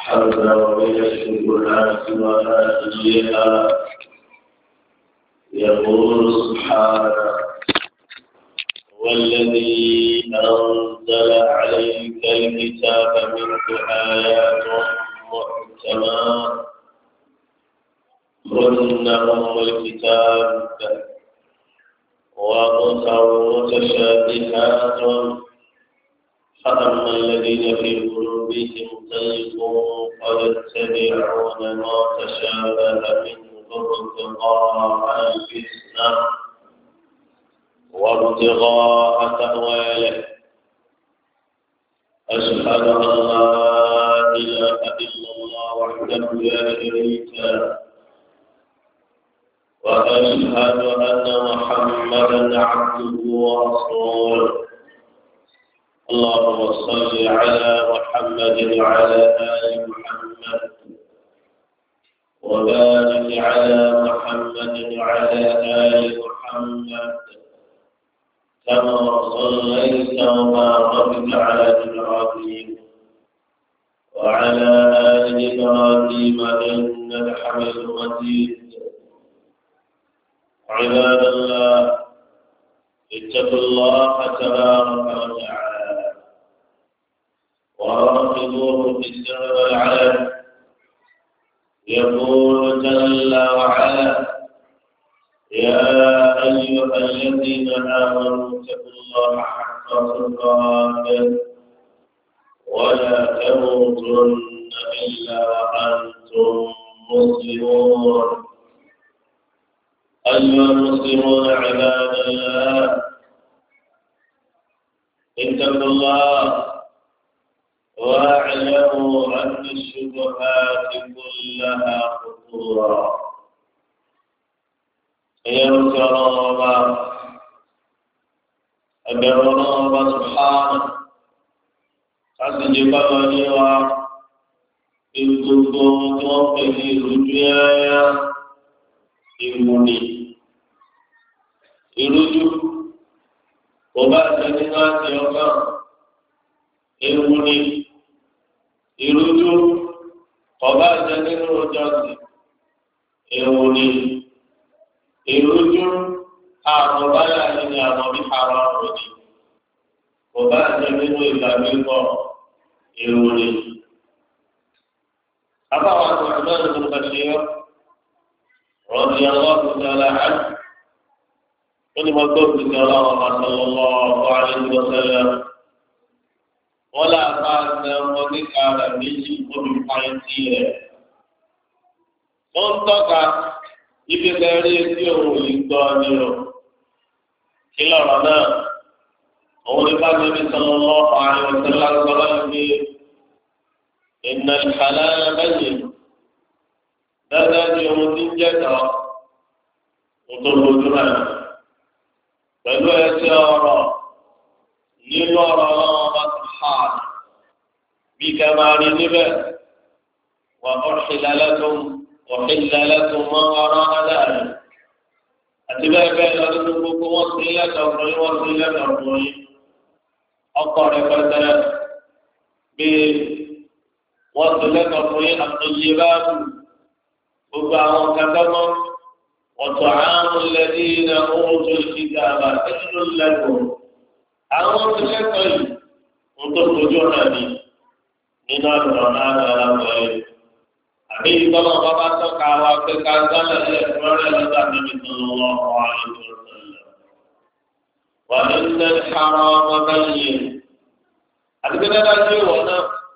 حمدا ومن الشكرات وآتيها يقول سبحانه والذي أنزل عليك الكتاب منه آيات محكمات هن أم الكتاب وأخر متشابهات فأما الذين في قلوبهم زيغ فيتبعون ما تشابه منه ابتغاء الفتنة وابتغاء تأويله أشهد أن لا إله إلا الله وحده لا شريك له وأشهد أن محمدا عبده ورسوله اللهم صل على محمد وعلى آل محمد وبارك على محمد وعلى آل محمد كما صليت وباركت على إبراهيم وعلى آل إبراهيم إنك حميد مجيد عباد الله اتقوا الله تبارك وتعالى وراقبوه في السر والعلن يقول جل وعلا يا أيها الذين آمنوا اتقوا الله حق تقاته ولا تموتن إلا وأنتم مسلمون أيها المسلمون عباد الله اتقوا الله واعلموا أن الشبهات كلها خطورة يذكر الله أجر الله سبحانه أسجد الله إن كنتم توقفي رجيا إمني ìrújú kò bá jẹni láti ọkàn ewu ni ìrújú kò bá jẹni nínú ọjọ́sìn ewu ni ìrújú àrùn báyà nínú àwọn bí àwọn ọ̀rọ̀ ni kò bá jẹni nínú ìgbàgbọ́ ewu ni. àbáwọn àti ọ̀dọ́ ìlú kàṣíyọ́ rọ̀bì ọlọ́run tẹ̀lé àjù. wọ́n mọ̀ tó ti sọ ọlọ́run ọba sallallahu alaihi wasallam wọ́n là bá ṣe ọmọ níka rẹ̀ méjì omi pàǹtí rẹ̀. wọ́n ń tọ́ka ibi kẹrí etí òun yìí gbọ́ ni o. kí lọ́rọ̀ náà òun ní bá Nabi sallallahu alaihi wasallam gbọ́dọ̀ ní inna al-halala bayyin dáadáa ní ohun tí ń jẹ́ tán ohun tó lójú náà. pẹ̀lú ẹsẹ̀ ọ̀rọ̀ nínú ọ̀rọ̀ ọba sùhàn bí kẹmàrí níbẹ̀ wà ọ̀ṣìlálẹ́tùm mọ́ ọ̀rọ̀ aláàrẹ̀ àti bẹ́ẹ̀ bẹ́ẹ̀ lọ nínú gbogbo wọn sí lẹ́tọ̀ ọkùnrin wọn sí lẹ́tọ̀ ọkùnrin ọkọ̀ rẹ̀ pẹ̀tẹ́ bí wọ́n sí lẹ́tọ̀ ọkùnrin àtúnyẹ báàbù gbogbo àwọn kẹtẹ́mọ́. وطعام الذين أوتوا الكتاب حل لكم أعوذ بالله وتخرجونني من الرماد والغيب أبي طلب بابتك وابتك أنزل الإخبار لدى النبي صلى الله عليه وسلم وإن الحرام بين أتكلم لك وانا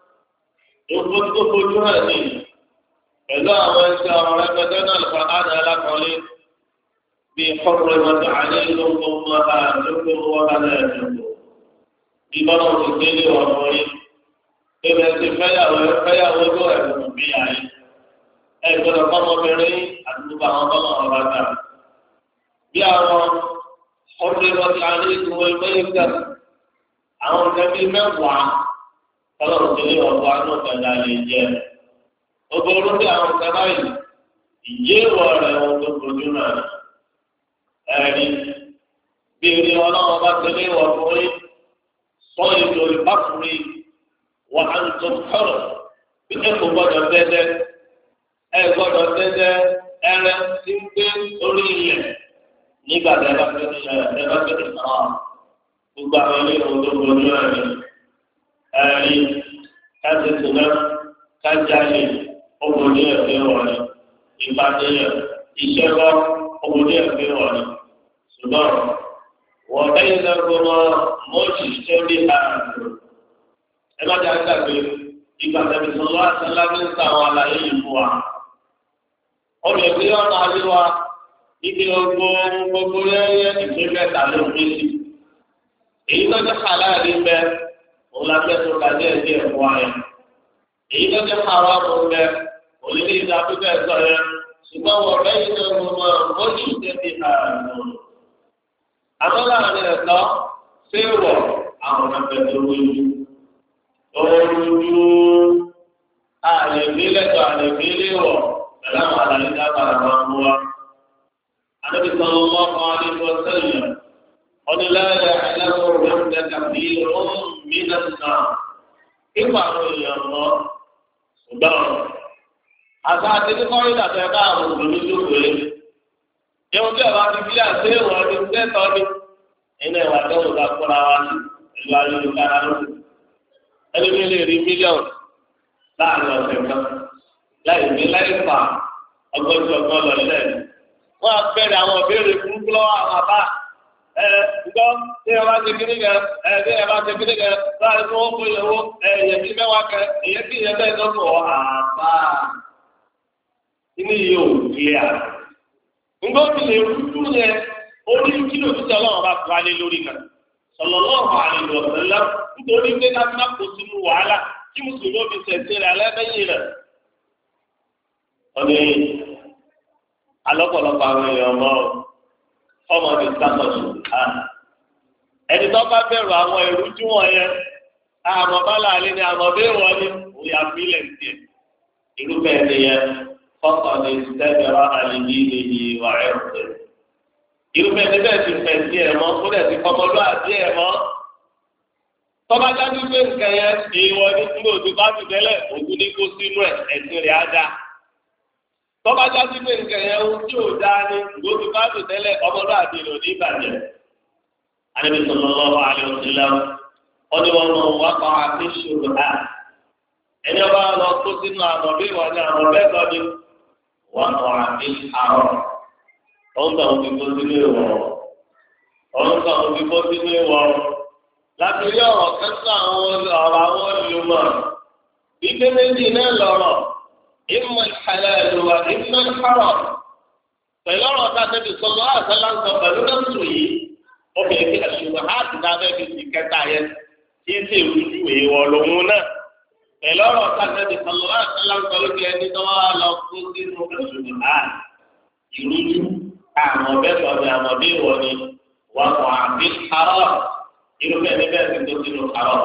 يخرجونني إذا أمسك ورقتنا القرآن على قولي بحرمت عليكم أمهاتكم وبناتكم ببرر الدين والرؤية إذا تفيا وجوهكم بيعي أي كنا قام بري أتبع الله وبعد يا حرمت عليكم الميتة أو كبير موضع فلو الدين والرؤية كذلك وقولوا لي أو كذلك يجوا على وجوهنا ẹ̀rí bí ilé ọlọ́run bá tẹ̀lé wọ̀ fún yín sọ èdè olùbákùnrin wà á ń tó kọ̀rọ̀ ẹ kò gbọ́dọ̀ tẹ́tẹ́ ẹ gbọ́dọ̀ tẹ́tẹ́ ẹrẹ tí ń gbé orí ilẹ̀ nígbà tí ẹ bá fẹ́ náà gbogbo àwọn ilé ìwọ̀n tó gbọ́dọ̀ ẹ̀rí káṣí tìǹbà kájáde ọmọdé ẹ̀fẹ́ wọ̀nyí ìpàdé ìṣẹ́kọ̀ ọmọdé ẹ̀fẹ́ wọ̀nyí ṣùgbọ́n wọ́n lẹ́yìn lẹ́kọ̀ọ́ mọ́ọ̀sì tẹ́lẹ̀ ààrùn ẹ má jáde dàgbé ìgbà tẹ̀lé sọ̀rọ̀ àtàlámì ń ta àwọn àlàyé yìí fún wa. ọbẹ̀ ìgbé ọ̀nà àríwá ike gbogbo yẹ́yẹ́ ìgbé mẹ́ta ló ń gbé sí. èyí tó jẹ́ halal bẹ́ òun la fẹ́ tó ka díẹ̀ díẹ̀ fún wa yẹn. èyí tó jẹ́ haram bẹ́ òun ní ìdá tó bẹ́ẹ̀ sọ yẹn. ṣùgbọ́n wọ́n lẹ́yìn lẹ́kọ̀ọ́ mọ́ọ̀sì tẹ́lẹ̀ ààrùn. àmọ́ láàrin ẹ̀tọ́ ṣé wọ̀ àwọn ọ̀nàfẹ́ tó wéjú. Ojú àlèbílẹ̀tọ̀ àlèbílẹ̀wọ̀ pẹ̀lú àwọn àlàyé dábàrà máa mú wa. Ànábì sallallahu alaihi wa sallam ọdúnláyà ẹlẹ́wọ̀n rẹ̀ ń dẹ́ka bí ọ̀hún mìíràn náà. Kíkọ́ àwọn èèyàn mọ́ ṣùgbọ́n àti àtẹnukọ́rí dàtọ̀ ẹ̀ka àwọn òbí lóko yìí. Ìwọ̀n tí ọba ti fi àṣẹ ìwọ̀n ọdún tẹ́tọ́ ni. Iná ìwà tẹ́wọ̀n ká kọ́ra wa ní ìlú ayélujára lóko. Ẹni bí lè rí mílíọ̀nù láàrin ọ̀sẹ̀ kan láì ní láì fà ọgọ́jọ ọgbọ́n lọ ilẹ̀. Wọ́n á bẹ̀rẹ̀ àwọn ìbéèrè burúkú lọ́wọ́ àwọn àbá. Ǹjọ́ tí ẹ bá ti kíní kẹ, tí ẹ bá ti kíní kẹ, láàrin tí wọ́n fún ìyẹ̀wò ẹ̀yẹ̀ bí mẹ́wàá kẹ, èyẹ kí ìyẹn bẹ́ẹ̀ lọ́sọ̀ àbá. Inú yìí ò kílíà. Ǹjọ́ tí lè rúdú yẹn, orí kílò tí Ọlọ́run bá fún wa lé lórí náà. Sallallahu alaihi wa sallam nítorí pé ká má kó sínú wàhálà kí mùsùlùmí fi ṣẹ̀ṣẹ̀ rẹ̀ alẹ́bẹ̀yìn rẹ̀. wọ́n ní alọ́pọ̀lọpọ̀ àwọn èèyàn mọ́ ọmọ mi sábọ̀sù ká. ẹni tó bá bẹ̀rù àwọn ìrújú wọn yẹn àmọ́ bá láàrin ni àmọ́ bẹ́ẹ̀ wọ́n ní òye àfilẹ̀ tiẹ̀. irúfẹ́ ẹni yẹn fọ́kàn ní sẹ́gbẹ̀rọ àlejò ìdíyẹ wà ẹ̀ irúfẹ́ ẹni bẹ́ẹ̀ ti fẹ̀ sí ẹ̀ mọ́ kó dẹ̀ ti kọ́mọlú àti ẹ̀ mọ́. tọ́ba jáde pé nǹkan yẹn èèwọ̀ ní kúrò tó bá ti tẹ́lẹ̀ ògùn ní kó sínú ẹ̀ ẹ̀sìn rẹ̀ á dá. tọ́ba jáde pé nǹkan yẹn ohun tí ò dáa ní ògùn tó bá ti tẹ́lẹ̀ ọmọlú àti ìlò ní ìbàjẹ́. Ànábì sallallahu alaihi wasallam ọdún wọn mọ wákọ̀ àti ṣòro à. ẹni ọba lọ kó sínú àmọ̀ bí wọn ní àmọ̀ bẹ́ẹ̀ lọ ní wákọ̀ àti àrọ̀. ọ̀hún fi kó sínú ìwọ̀ ọ̀hún fi kó sínú ìwọ̀ láti rí ọ̀rọ̀ kẹ́sàn àwọn olùmọ̀ ìgbé méjì náà lọ̀rọ̀ ìmọ̀ halal wa ìmọ̀ haram pẹ̀lú ọ̀rọ̀ tábẹ́bí sọ̀rọ̀ àtàlánsọ pẹ̀lú lẹ́sùn yìí obìnrin kí àṣùwọ̀n áàtì tábẹ́bí ti kẹta yẹn tí ń sì rújú èèwọ̀ lòun náà pẹ̀lú ọ̀rọ̀ tábẹ́bí sọ̀rọ̀ àtàlánsọ lókè ẹni tó wá lọ fún sínú àṣùwọ̀n áàtì ìrújú àwọn bẹ́ẹ̀ sọ̀rọ̀ àwọn bí wọ́n ni wọ́n kọ́ àbí haram irúfẹ́ níbẹ̀ ti tó sínú haram.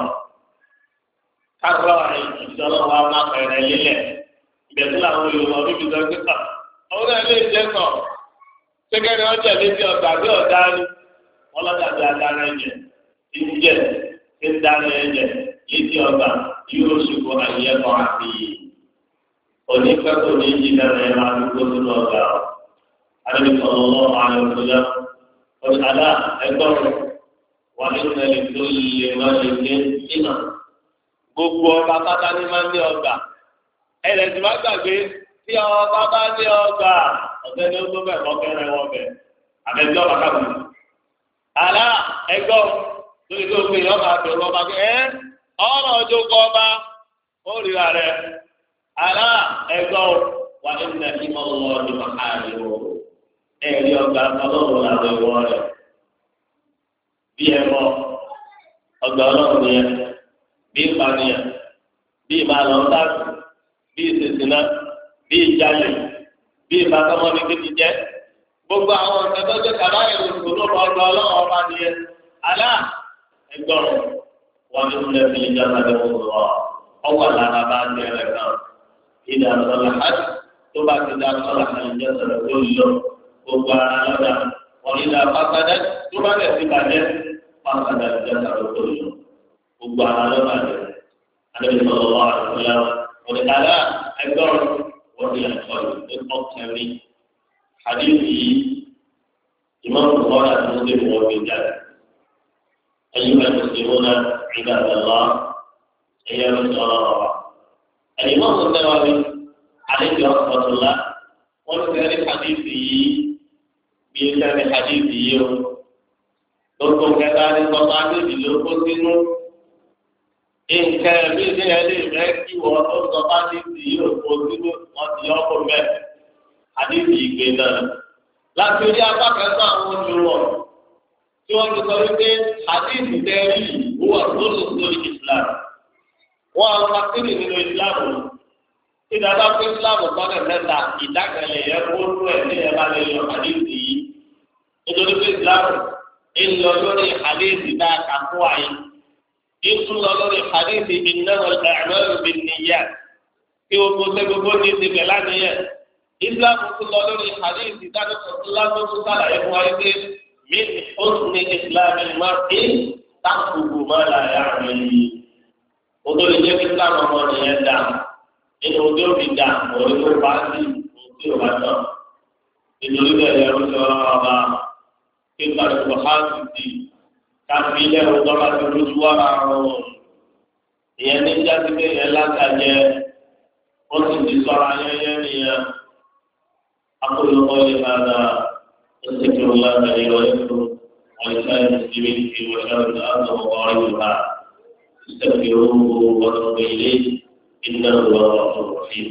káàkiri ìṣọ̀lọ́ wa máa pẹ̀rẹ̀ lílẹ̀ ìbẹ̀tí làwọn olùwọ̀ bíbí sọ pé kà ọ̀hún ẹ̀ lè jẹ́ kàn ṣẹ́gẹ́rẹ́ ọjà létí ọgbà bí ọ̀dá ni wọ́n lọ́jà bí adára ẹ̀jẹ̀ tí ń jẹ́ tí ń dáná ẹ̀jẹ̀ létí ọgbà yóò ṣubú ayẹyẹ kan àti onífẹ́kọ̀ọ́ ní ìjìnlẹ̀ rẹ̀ máa dúró sínú ọgbà ọ̀. Ànábì sallallahu alaihi wasallam ọ̀dọ̀ àlá ẹgbọ́rún wà nínú ẹni tó lè má lè dé sínú. Gbogbo ọba pátá ní máa ń ní ọgbà. Ẹlẹ́sìn má gbàgbé tí ọba bá ní ọgbà ọ̀sẹ̀ ni ó tó bẹ̀ mọ́kẹ́rẹ́ wọn bẹ̀. Àbẹ̀jọ́ ọba kàwé. Àlá ẹgbọ́rún lórí tó gbé ọba àbẹ̀wò ọba kẹ́ ọ̀rọ̀ ọjọ́ kọ́ ọba ó ríra rẹ̀. Àlá ẹgbọ́rún wà nínú ẹni mọ́ wọn ní màkàrí wọn. Ẹ̀rí ọgbà ọlọ́run làwọn ìwọ rẹ̀. Bí ẹ̀rọ ọgbà ọlọ́run yẹn, bí ìpànìyàn, bí ìmàlọ́ńdàkù, bí ìsìsìnà, bí ìjàlè, bí ìbátamọ́ni kébi jẹ́. Gbogbo àwọn ọ̀sẹ̀ tó jẹ́ kàbá ìròyìn ló lọ ọgbà ọlọ́run ọba nìyẹn. Àlá ẹgbọ́rún wọn ní ilé fi ìjọba lè wọ́n lọ. Ọwọ́ àlàra bá ń jẹ́ rẹ̀ kan. Ìdá sọ̀rọ̀ hajj tó bá ti dá sọ̀rọ̀ hajj jẹ́ sọ̀rọ̀ tó lọ. Gbogbo ara lọ́dà wọ́n ìlà pàṣẹ tó bá lẹ̀ sí bàjẹ́ pàṣẹ ìjẹ́ sọ̀rọ̀ tó yọ. Gbogbo ara lọ́dà rẹ̀. Àdébí sọ̀rọ̀ wà lọ́dà ولهذا أيضا وهي الأكثر حديثي إمام البخاري ومسلم والرجال. أيها المسلمون عباد الله، أيها الله، الإمام النووي عليه رحمة الله وكان حديثه بإسناد حديثه lọ́kọ̀ kẹta ní sọ́kà méjì ló kó sínú nǹkan ẹ̀mí ní ẹlẹ́ ìfẹ́ kí wọ́n tó sọ́kà méjì yóò kó sínú wọ́n ti yọ kó mẹ́ àdéhùn ìgbé náà. láti orí apá kẹta àwọn olùwọ̀ tí wọ́n ti sọ wípé àdéhùn tẹ́rì wọ́n lóṣù lórí Islam. wọ́n á wá sílẹ̀ nínú Islam. ìdájọ́ pé Islam sọ́dọ̀ mẹ́ta ìdákẹ́lẹ̀ yẹn kó lú ẹ̀ ní ẹ̀ bá lè yọ àdéhùn yìí. nítorí pé Islam ìlọ lórí hadithi náà kàkó àyè ìtúlọ lórí hadithi innamal a'malu binniyat kí o gbogbo ní ti bẹ̀ lánìyẹn islam tún lọ lórí hadithi dáná sọ̀túnlá tó tún sàlàyé fún wa pé min husni islamil mar'i tarkuhu ma la ya'ni odò lè jẹ́ islam ọmọ nìyẹn dá nínú odò òbí dá òní tó bá sí òbí òbá náà nítorí bẹ́ẹ̀ yẹn ló sọ ọba. Kita berhati kami dah udara berjuara yang ni jadi ni ialah saja orang di suaranya ni aku lupa ada astagfirullah dari orang saya muslimin di masyarakat atau orang luar astagfirullah wa atubu ilaih innahu ghafurur rahim.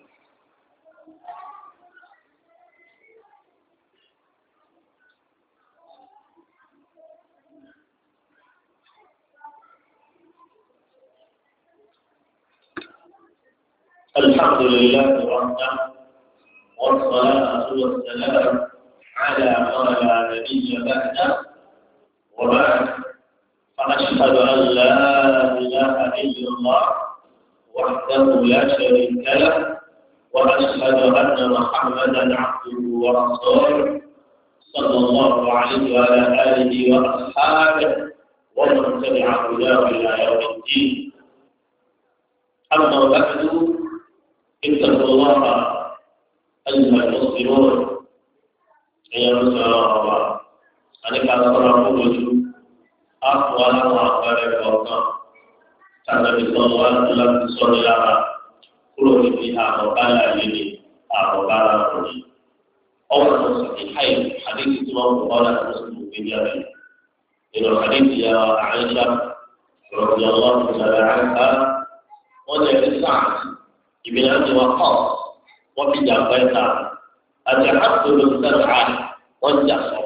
الحمد لله وحده والصلاة والسلام على ما لا نبي بعده وبعد فأشهد أن لا إله إلا الله وحده لا شريك له وأشهد أن محمدا عبده ورسوله صلى الله عليه وعلى آله وأصحابه ومن تبع هداه إلى يوم الدين. أما بعد اتقوا الله أيها المسلمون يا رسول الله أنا كان أقول أقوال وأقوال الوطن كان صلى الله عليه وسلم صلى الله عليه فيها وقال لي وقال لي أول صحيحين حديث إمام البخاري ومسلم في جابر إنه حديث يا عائشة رضي الله تعالى عنها وجاء سعد ابن أبي وقاص وفي جابرتا أتحدث السبعة والجسر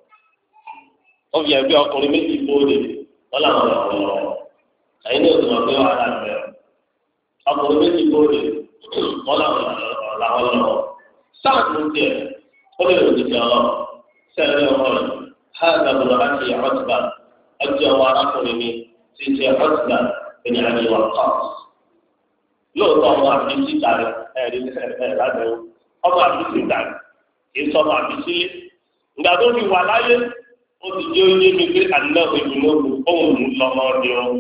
وفي أبي أقول مثل بولي ولا الله أين يسمى على الماء أقول مثل بولي ولا الله سعد من ذلك قل له الله سأل الله هذا بلغتي عتبة الجوارات مني سيتي عتبة بن أبي وقاص lóòótọ́ ọmọ àbísí tààrẹ lábẹ́ ọmọ àbísí tààrẹ kìí sọ ọmọ àbísí lé ìgbà tó fi wà láyé ó ti jẹ́ oúnjẹ mi pé àná ìdùnnú òun lù lọ́mọ ọdẹ o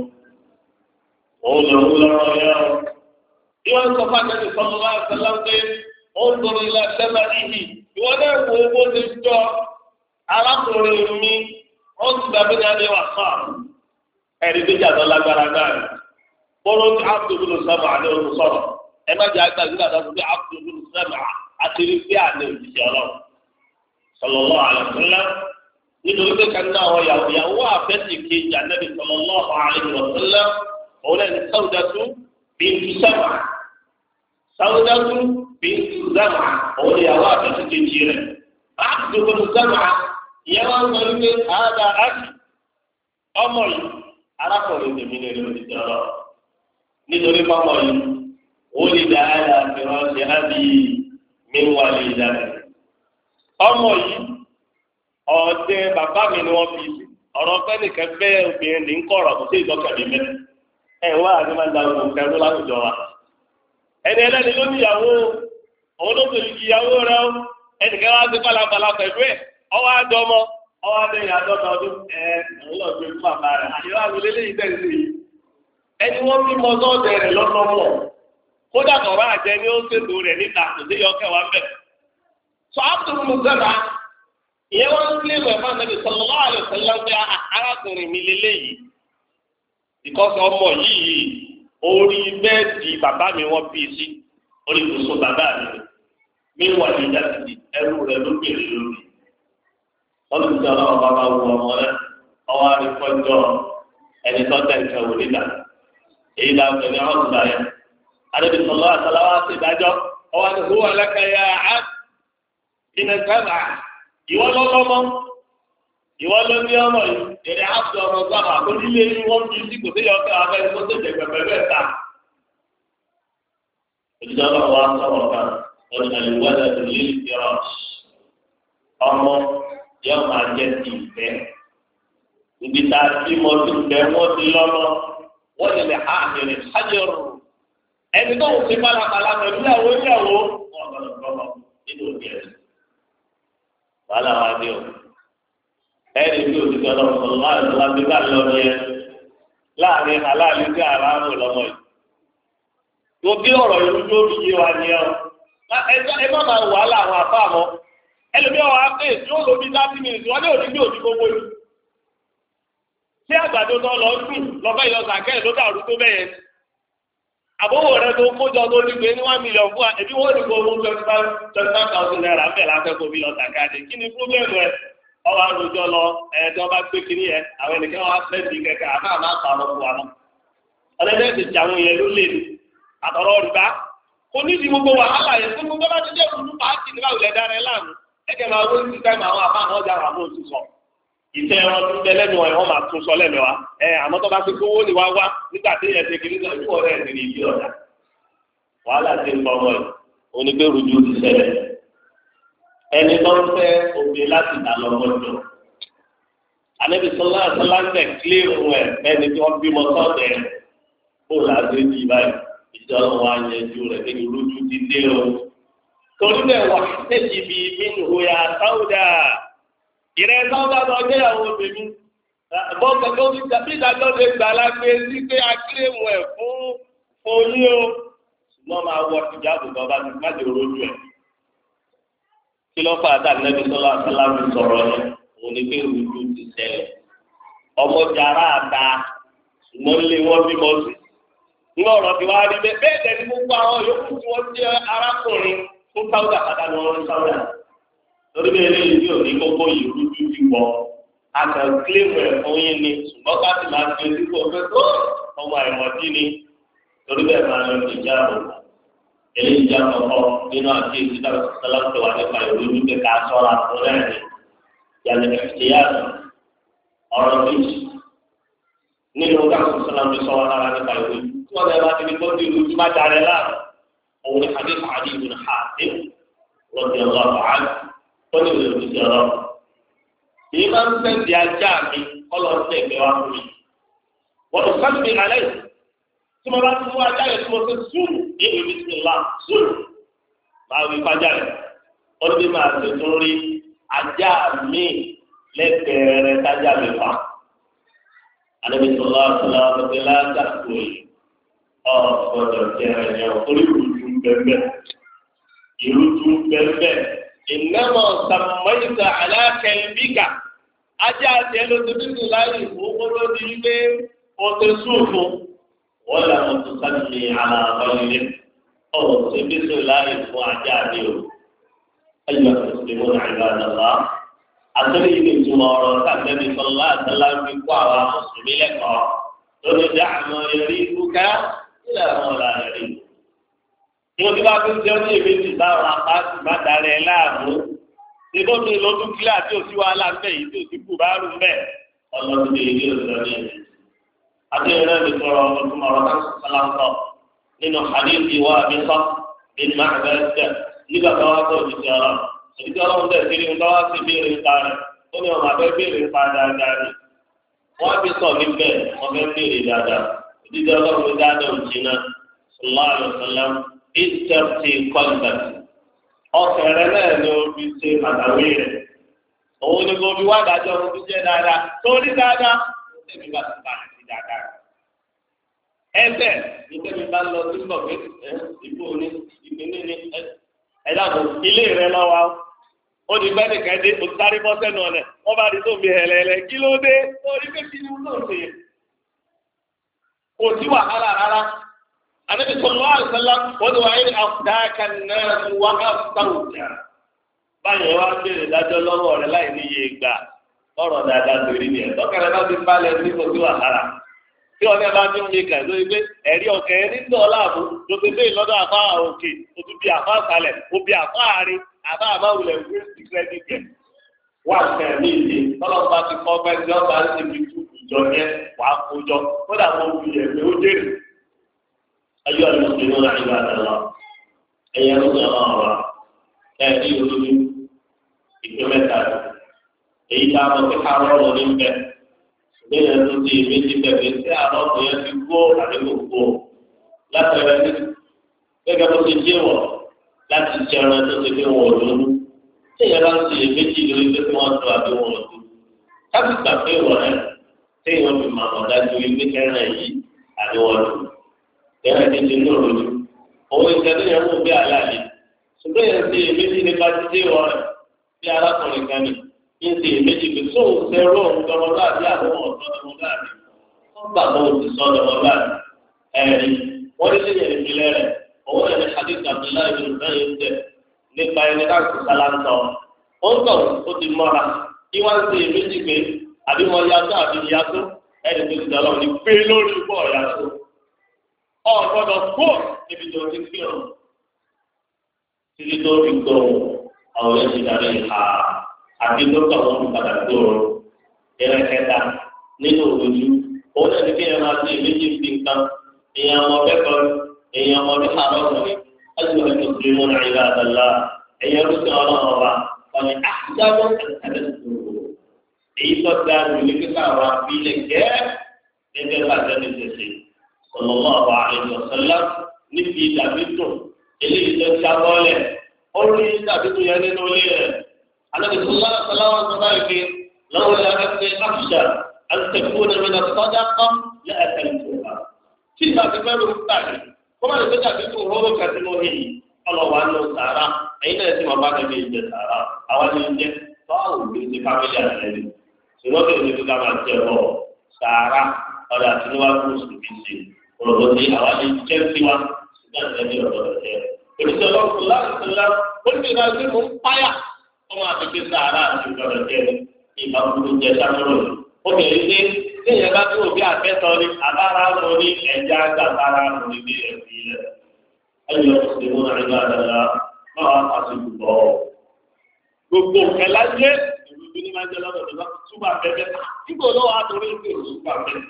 òun lòun lọ́mọ yẹ o. bí wọ́n sọ fún akẹ́kọ̀ọ́ sọ́mọ bá ṣẹlá pé ó ń torí ilẹ̀ ṣẹ́fà níhì ìwọ́n náà wo owó ti jọ arákùnrin mi ó ti dàbí ní adé wà fà ẹ̀rí méjì àtọ́ lágbára náà. bọ́lá ní abdul sama àlẹ́ ọ̀run sọ̀rọ̀ ẹ má jẹ́ àgbà nígbà tó fi abdul sama àtìrí sí àlẹ́ òjijì ọlọ́run sallallahu alaihi wasallam nítorí pé kan náà wọ́n yàwó àfẹ́sì kejì ànábì sallallahu alaihi wasallam òun náà ní Sawdatu bintu Zam'a Sawdatu bintu Zam'a òun ní yàwó àfẹ́sì kejì rẹ̀ abdul sama ìyẹn wọn sọ wípé àádá àti ọmọ yìí arákùnrin tèmi ní ìlú òjijì ọlọ́run nítorí pápọ̀ yìí ó lè dá àyà àfihàn ṣe ábí mi wà lè dàbí. ọmọ yìí ọ̀dẹ bàbá mi ni wọ́n fi ọ̀rọ̀ fẹ́nìkan fẹ́ obìnrin ní kọ̀rọ̀ kò sí ìtọ́kẹ̀lé mẹ́. ẹ̀ wá àti máa ń da ogun kẹrù láwùjọ wa. ẹni ẹlẹ́ni ló ní ìyàwó òun ló tòlù ìyàwó rẹ ó ẹnìkan wá sí pàlàpàlà pẹ̀lú ẹ̀ ọwọ́ àdọ́mọ ọwọ́ àdéhìn àdọ́ta ọdún òun lọ gbé fún bàbá rẹ̀ àyẹ̀wò àlọ́ lélẹ́yìn tẹ̀sí yìí. ẹni wọ́n bí mọ́tò ọ̀dẹ̀ rẹ̀ lọ́nọ́mọ̀ kódà kọ̀ọ̀rọ̀ àjẹ ni ó ń ṣètò rẹ̀ níta kò sí yọkẹ́ wa bẹ̀. sọ àbùtù sẹ́nà ìyẹn wọ́n ń lé wẹ̀ fún ànábì sallallahu alaihi wasallam pé arákùnrin mi lélẹ́yìí ìkọ́sọ̀ ọmọ yìí orí bẹ́ẹ̀dì bàbá mi wọ́n bí sí orí ibùsùn bàbá mi wà ní ìdásídì ẹrú rẹ̀ ló bèrè lórí. wọ́n ti sọ ọlọ́run bàbá wù ọmọ rẹ̀ ọwọ́ àríkọ́jọ́ ẹni tó tẹ̀ ń kẹwò nígbà èyí làwọn ẹni ọ̀hún gbà yẹn. àdébí sọlọ́ àtàláwá ti dájọ́ ọwọ́ àti hùwà lẹ́kẹ̀yà á ìnà sábà ìwọ lọ́lọ́mọ́ ìwọ ló ní ọmọ yìí èrè àti ọmọ sábà tó nílé ní wọ́n fi sí kò sí yọ ọkẹ́ abẹ́rẹ́ tó tẹ̀lé pẹ̀pẹ́ bẹ́ẹ̀ ta. ìjọba wa sọ̀rọ̀ kan ọ̀nà ìwádà tó lé ìrọ̀ ọmọ yóò máa jẹ́ ti ìfẹ́. ibi tá a ti mọ sí ìfẹ́ wọ́n ti lọ́mọ wọ́n ti lè ha àmìrìn sájẹ̀rù ẹni tó ń ṣe pálapàla pẹ̀lú ìyàwó wọn gbọ́dọ̀ gbọ́dọ̀ nínú òbí ẹ̀ wàhálà wa dé o ẹni tí o ti sọ lọ sọlọ máa ń sọlá bí ká lọ ní ẹ láàrin aláàlú sí aráàlú lọmọ yìí tó bí ọ̀rọ̀ yìí lójú òbí yé wa ní ẹ ẹ má máa wàhálà àwọn àfa àmọ́ ẹlòmíràn wà á pè tí ó lò bí 30 minutes wọn ní òní bí òní gbogbo yìí tí àgbàdo náà lọ dùn lọ́fẹ́ yọ sàkẹ́ ló dàrú tó bẹ́yẹn àbówó rẹ tó kójọ tó ní pé ní 1 million fún wa ẹbí wọ́n ní kó mú 25,000 naira ń bẹ̀ láfẹ́ kó bí lọ sàkẹ́ kí ni púrọ́blẹ́mù ẹ ọwọ́ àròjọ lọ tí wọ́n bá gbé kiri yẹn àwọn ènìyàn wá fẹ́ẹ̀sì kẹ̀kẹ́ àbá àmà àpàrọ̀ fún wa náà ọlọ́dẹ́ ti ti àwọn yẹn ló lè àtọ̀rọ̀ rìbá kò ní ti gbogbo wàhálà yẹn fún gbogbo bá ti jẹ́ òkú pàákì nígbà òlẹ̀ dára ẹ̀ láàmú ẹ̀kẹ́ máa wọ́n ti táìmù àwọn àbá àwọn ọjà àwọn oṣù sọ ìtẹ́ ẹran tó ń bẹ lẹ́nu ẹ̀ wọ́n máa tún sọ lẹ́nu wa àmọ́ tó bá ti gbówó ni wá wá nígbà tí yẹn ti kiri náà ìwọ rẹ̀ ní ìdí ọ̀dà wàhálà ti ń bọ̀ wọ́n onígbèrújú ti ṣẹlẹ̀ ẹni tó ń fẹ́ obìnrin láti dà lọ́gbọ́dọ̀ Ànábì sọlá sọlá ń tẹ̀ kílíìrù ẹ̀ ẹni tí wọ́n bímọ sọ́ọ̀dẹ̀ kó làásì di báyìí ìjọba wa yẹjú rẹ̀ níbi lójú ti dé o. torí bẹ́ẹ̀ wà tẹ̀sí bí minhu ya sáwùdà ìrẹ́ sáwùdà lọ jẹ́ ìyàwó bèbí bọ́ọ̀kẹ́kẹ́ omi tàbí ìdájọ́ lè gbà lágbé sí pé akílíìmù ẹ̀ fún oyún o ṣùgbọ́n máa wọ ìjáàbù kan bá ti má jẹ́ òrójú ẹ̀. kí ló fà á dà Ànábì sọlá sọlá mi sọ̀rọ̀ yẹn òun ni pé ìrújú ti ṣẹlẹ̀ ọmọ jàrá àta ṣùgbọ́n lé wọ́n bímọ sí. ní ọ̀rọ̀ tí wàá rí bẹ́ẹ̀ bẹ́ẹ̀ tẹ̀lé gbogbo àwọn yòókù tí wọ́n jẹ́ arákùnrin fún sáwùdà kàtà ni wọ́n ń sáwùdà. lórí bẹ́ẹ̀ lẹ́yìn tí òní gbogbo ìrújú ti wọ̀ àtẹ̀kílẹ̀mù ẹ̀ fún yín ni ṣùgbọ́n ká sì máa fi ojú kó fẹ́ tó ọmọ àìmọ̀dí ni lórí bẹ́ẹ̀ máa lọ sí ìjà àbò. eléyìí jẹ́ àkọ́kọ́ nínú àti ìdílé sọláńtò wà nípa ìrújú kẹta sọ́ra fún rẹ̀ yàtọ̀ ìfìyàtọ̀ ọ̀rọ̀ méjì nínú káàkiri sọláńtò sọ́wọ́ lára nípa ìrújú tí wọ́n bẹ̀rẹ̀ bá ti ní kó ti ìrújú má darẹ̀ láàrú òun ni hadith hadith ibn Hatim radiyallahu anhu tó ní ìrújú sí ọ̀rọ̀ èyí máa ń sẹ́ǹdì ajá mi kọ́lọ́ ń tẹ̀gbẹ́ wá fún mi wọ́n tún sábì alẹ́ tí mo bá ti mú ajá yẹn tí mo fi sùn ní ìlú bisimilá sùn máa wí fájà rẹ̀ ó ní máa ti tún rí ajá mi lẹ́gbẹ̀ẹ́ rẹ̀ tájà mi fà alẹ́bí sọlá sọlá ọ̀gbẹ́ látàkùn yìí ọ̀gbọ́dọ̀ jẹrẹ yẹn orí ìrújú bẹ́ẹ̀ ìrújú bẹ́ẹ̀ ìnáwó sàmúmọ́yìísà alákẹ́lbíkà ajá àti ẹlòmíràn láyé ìfowópamọ́ di wípé o ti sùn fún wọ́n lè mọ̀ tó sáàtì àlàbọ̀lẹ̀ ọ̀rọ̀ tó bí sùn láyé fún ajá àti o. ayé wa ti mú àyíká àdàlá àtúndì yìí ní ìtumọ̀ ọ̀rọ̀ káàkiri sọlá àtàlà ń fi kó àwọn mùsùlùmí lẹ́kọ̀ọ́ lórí dáhùn ẹ̀rí ìfúkà nílẹ̀ àwọn ọ̀la ẹ̀rí. mo ti bá tún jẹ́ ní èméjì táwọn apáàtì má darẹ̀ láàmú nígbà tó lọ́dún kílẹ̀ àti òsì wàhálà ń bẹ̀ yìí tí òsì kù bá rú ń bẹ̀ ọlọ́dún lè yé òsì ní ẹ̀mí. àti ìrẹ́ mi sọ̀rọ̀ ọdún ọ̀rọ̀ náà sọ̀rọ̀ sọ̀ nínú hadithi wa mi sọ nínú máa bẹ́ẹ̀ tẹ̀ nígbà tó wá tó òjijì ọ̀rọ̀ òjijì ọlọ́run tẹ̀ sí ní wá sí béèrè nípa rẹ̀ ó ní ọmọ abẹ́ béèrè nípa dáadáa rẹ̀ wọ́n fi sọ níbẹ̀ wọ́n fẹ́ béèrè dáadáa òjijì ọlọ́run dáadáa òjì náà sallallahu alaihi wasallam ìtẹ̀tì kọ́ńtàtì ọ̀kẹ́rẹ́ náà ni o fi ṣe pàtàkì rẹ̀ òun ni kò fi wá dájọ́ o fi jẹ́ dáadáa torí dáadáa ó tẹ̀lé bá ti bá ti dáadáa ẹsẹ̀ nítorí bá lọ sí kọ̀ọ̀kẹ́ ìbò ní ìpínlẹ̀ ní ẹ̀dàbò ilé rẹ lọ́wọ́ ó di bẹ́ẹ̀ nìkan dé o sáré bọ́ sẹ́nu ọ̀nà wọ́n bá di tó mi hẹ̀lẹ̀hẹ̀lẹ̀ kí ló dé ó rí pé kí ni wọ́n ṣe kò sí wàhálà rárá àdébí sọ̀rọ̀ àṣàlá wọ́n ti wáyé àfúdáàkà náà wá àfúdáwùjà báyìí wá béèrè dájọ́ lọ́wọ́ rẹ láì níye gbà ọ̀rọ̀ dáadáa torí ni ẹ̀ tọ́kẹ́rẹ́ bá ti balẹ̀ sí kò sí wàhálà tí ọ̀rẹ́ bá ti ń mi kà lórí pé ẹ̀rí ọ̀kẹ́ ẹ̀rí ń dọ̀ láàbù tó ti dé lọ́dọ̀ àfa òkè o tún bí àfa àsàlẹ̀ o bí àfa àárín àfa àbáwulẹ̀ wí síkírẹ́tì jẹ. wà á fẹ́ mi ìdí tọ́lọ́mùbá ti kọ́ pẹ́ tí ọba ń ṣe fi tú ìjọ yẹn wà á kó jọ ó dà wọ́n fi ẹ̀mí ó jèrè. ayé ọ̀rẹ́ mùsùlùmí náà ìgbà àtàlọ́ ẹ̀yẹ ló sọ ọ̀rọ̀ ẹ̀rí olójú ìpín mẹ́ta èyí tá a mọ̀ sí àárọ̀ ọ̀rọ̀ ní bẹ́ẹ̀ bẹ́ẹ̀ ló ti méjì bẹ̀rẹ̀ sí àwọn ọkùnrin ti gbó àdéhùn gbó látàrí ẹni gẹ́gẹ́ bó ti jẹ́ wọ̀ láti jẹ́ ọ̀rọ̀ tó ti fi wọ̀ lóru tí ìyẹn bá ń ṣe méjì lórí pé kí wọ́n tó àdéhùn ọ̀dún káfí gbà pé wọ̀ rẹ̀ tí ìwọ́n fi máa mọ̀ dájú ilé kẹrin yìí àdéhùn ọ̀dún kẹrin ti ti ní òrojú òun ìṣẹ́lẹ̀ yẹn wò bí àlàyé ṣùgbọ́n yẹn ṣe méjì nípa ti jẹ́ wọ̀ rẹ̀ bí arákùnrin kan ní ìdí méjì pé tó ń sẹ́rọ̀ ọ̀dọ́mọláàbí àwọn ọ̀dọ́mọláàbí wọ́n gbà bọ́ òsì sọ ọ̀dọ́mọláàbí ẹ̀rí wọ́n lé lẹ́yìn ìpínlẹ̀ rẹ̀ òun ẹni hadith abdullahi bin sẹ́yìn tẹ̀ nípa ẹni káàkiri sálátọ̀ ó ń tọ̀ ó ti mọ́ra kí wọ́n ṣe méjì pé àbí wọ́n yàtọ̀ àbí yàtọ̀ ẹni tó ti dọ̀lọ́ ní pé lórí pọ̀ yàtọ̀ ọ̀gbọ́dọ̀ kó níbi tó ti fi hàn títí tó fi gbọ́ àwọn ẹ̀sìn darí ha àti dókítà wọn fi padà gbòòrò ẹrẹ kẹta nínú òdojú òun náà ní kí ẹ máa ṣe méjì fi nǹkan èèyàn ọmọ kẹ́kọ̀ọ́ èèyàn ọmọ ní àlọ́kùnrin láti wọ́n ti fi mú nàìjíríà àdàlá èèyàn ló ti ọlọ́run ọba wọn ni àjábọ̀ ẹ̀ẹ́dẹ̀ sòrò èyí tó dáa ló ní kíkà wá fílẹ̀ gẹ́ gẹ́gẹ́ bá tẹ́lẹ̀ tẹ̀sẹ̀ sọlọ́mọ́ ọba àìsọ̀sọ́lá níbi ìdàbí dùn eléyìí tó jábọ́lẹ̀ ó rí ìdàbí dùn yẹn nínú ilé rẹ̀ النبي صلى الله عليه وسلم لولا أني أخشى أن تكون من الصدقة لأكلتها. فيما تقبل الثاني كما يقول في ظهور كتمه الله وأنه سارة أين يتم بعد ذلك سارة أول يوم فاو بنتفاعل عليه سنوات يقول كما تقول سارة ولا سنوات مسلمين ولكن أول يوم سوا سنوات يقول Olùsọ lọ́kùnrin láti sọ̀rọ̀ olùsọ náà ti mú páyà ọmọ àtúntò sàárà àti ìgbọ̀dọ̀ jẹ́ ìgbà gbogbo jẹ sáfúrò. Obìnrin ní tíyẹn bá tó òbí àfẹ́sọ ní abára mọ ní ẹja gbàgbára mọ ní bí ẹbí rẹ̀. Ẹyọ ìṣèlú náà ń gbàdàgbà náà wà pàṣẹ gbogbo. Gbogbo kẹlá jẹ́ ìlú bí ní máa jẹ́ lọ́dọ̀ tó bá túbọ̀ afẹ́fẹ́. Nígbà olówó àtòrí ń gbèrò túbọ̀ afẹ́.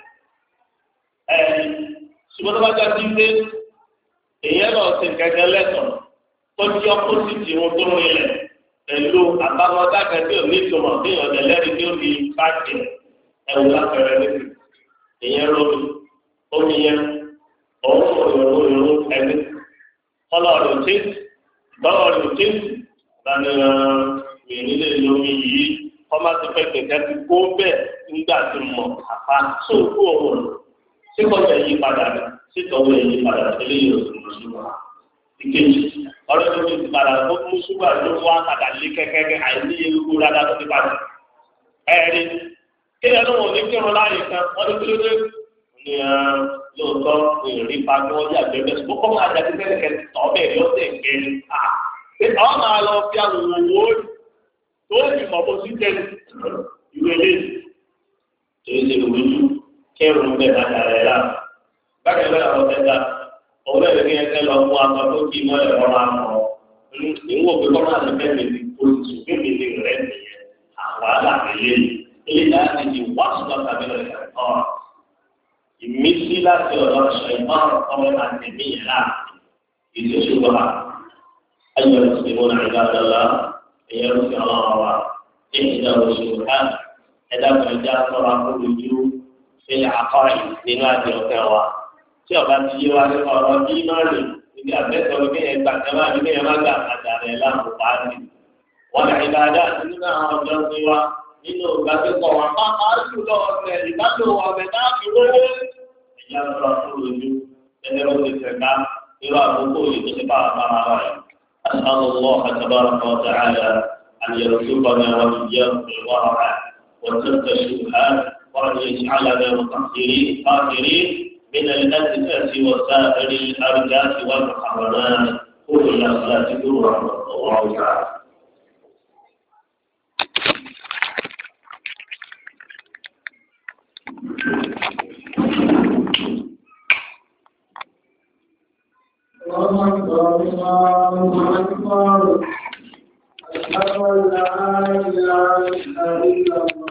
Ṣùgbọ́n tó bá já sí pé èyàn lọ sí gẹ́gẹ́ lẹ́tọ̀ọ́ tó jẹ́ ọ́pọ́sìtì wọn tó ń rinlẹ̀ pẹ̀lú àbámọ́dá kẹ́kẹ́ òní ìtumọ̀ bí ìyọ̀dẹ̀ lẹ́rìí tí ó fi báàkì ẹ̀wù lápẹ̀rẹ̀ níbi èyàn lómi omi yẹn òun òyìnbó ẹni kọ́lọ́ọ̀rì òtí ìtọ́lọ́ọ̀rì òtí lànà mi nílé lómi yìí kọ́má ti fẹ́ kẹ̀kẹ́ ti kó bẹ́ẹ̀ nígbà tí mọ̀ àpá sóòkú òun tí kò tẹ̀ yí padà ní sítọ̀wé yí padà sílé yóò sì mú ṣùgbọ́n. Ìkejì ọ̀rẹ́ tó ti padà tó mú ṣùgbọ́n ló wá padà lé kẹ́kẹ́kẹ́ àìníye gbogbo dáadáa tó ti padà. Ẹ̀rí kéèyàn ló wọ̀ ní kírun láàyè kan wọ́n ní kílódé ní lóòótọ́ ìrìn pa kí wọ́n yàgbẹ́ bẹ́ẹ̀ ṣùgbọ́n kọ́ máa jáde bẹ́ẹ̀ kẹ́ tọ́ bẹ́ẹ̀ ni ó sì ń kẹ́ni. Àwọn máa lọ fi àwọn owó tó ti mọ̀ bó ti tẹ̀lé ìwé lé. Èyí ti rò lójú kẹ́rù bẹ́ẹ̀ máa dàrẹ́ láàbù. Bákan náà àwọn ọ̀sẹ̀ta òun náà lè ní ẹsẹ̀ lọ fún akọ tó kí mọ́ ẹ̀rọ máa mọ̀ níwò pé kọ́ máa lè fẹ́ mi ní oṣù bíbí ní rẹ̀ nìyẹn àwọn aláàbẹ̀lẹ̀ ilé láti di wàásùlọ́ tàbí lọ ìṣẹ̀kọ́ ìmísí láti ọ̀dọ̀ ṣẹ̀kọ́ ọmọ àti mí yẹn láà ìṣèṣubú ha ayọ̀ ìṣèṣubú náà ìgbà dọ́là ẹ̀yẹ lóṣù ọlọ́run wa ẹ̀yẹ oṣù ká ẹ̀dá pẹ̀lú sọ̀rọ̀ akólójú ṣe àkọ́rẹ́ nínú àti ọ̀fẹ́ wa. Tí ọba ti yé wa nípa ọ̀rọ̀ bí iná rè níbi àbẹ́sọ̀ ní kéèyàn gbà tẹ́lá ní kéèyàn má gbà àtàrẹ̀ láàmú pàálí. Wọ́n lè gba adá nínú àwọn ọjọ́ sí wa nínú ìgbàgbẹ́pọ̀ wọn. Pápá jùlọ ọ̀sẹ̀ ìbálò ọ̀bẹ náà fi rówó. ìyá sọ̀rọ̀ fún lójú ẹgbẹ́ ó ti tẹ̀ka irú àkókò yìí tó ti bá àbára wa yìí. أسأل الله تبارك وتعالى أن يرزقنا وإياكم الورع وترك الشبهات وأن يجعلنا مقصرين قادرين من الأسفة وسائر الأرجاس والمحرمات. قولوا إلى صلاتكم ورحمة الله تعالى. الله أكبر الله أكبر أشهد أن لا إله إلا الله